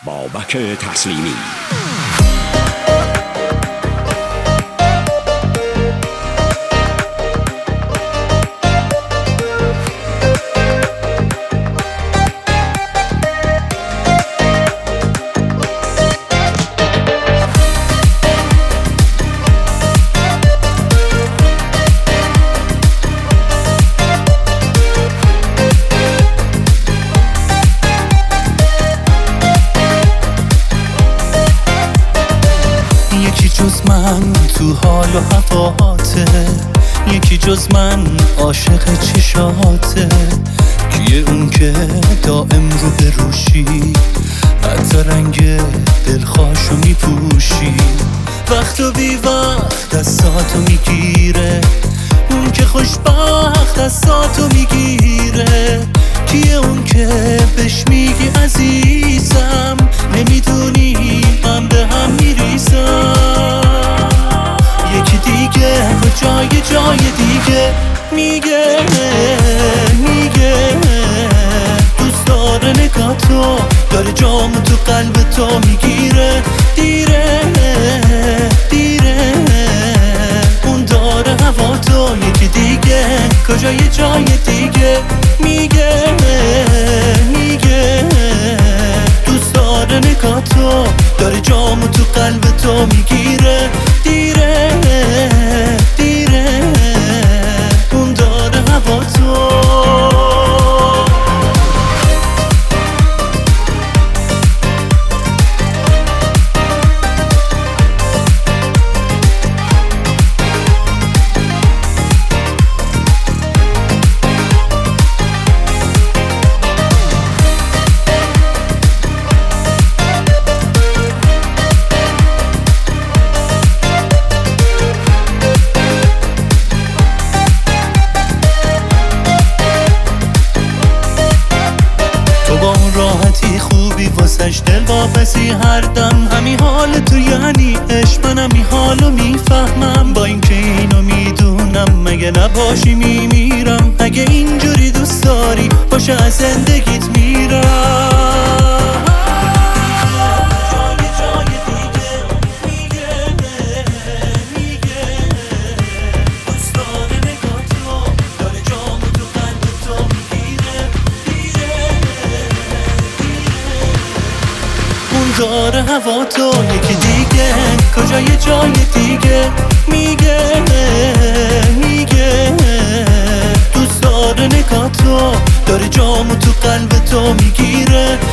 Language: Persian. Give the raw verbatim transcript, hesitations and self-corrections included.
بابک تسلیمی. یکی جز من تو حال و هواته، یکی جز من عاشق چشاته. کیه اون که دائم رو به روشی، حتی رنگ دلخواشو میپوشی. وقت و بی وقت دستاتو میگیره، اون که خوشبخت دستاتو میگیره. کیه اون که بهش میگی عزیزم، نمیدونی من به هم میریزم. یکی دیگه کجای جای دیگه میگه میگه دوست داره نگاه تو، داره جامو تو قلب تو میگیره. دیره دیره اون داره هوا تو. یکی دیگه کجای جای دیگه میگه میگه دوست داره نگاه تو، داره جامو تو قلب تو میگیره. دیره دیره اون داره هوا تو. راحتی خوبی واسش دل واپسی هر دم. همین حال تو یعنی عشق، منم این حالو میفهمم. با اینکه اینو میدونم مگه نباشی میمیرم. اگه اینجوری دوست داری باشه از زندگیت میرم. داره هوا تو. یکی دیگه کجای جای دیگه میگه میگه دوست داره نگاه تو، داره جامو تو قلب تو میگیره.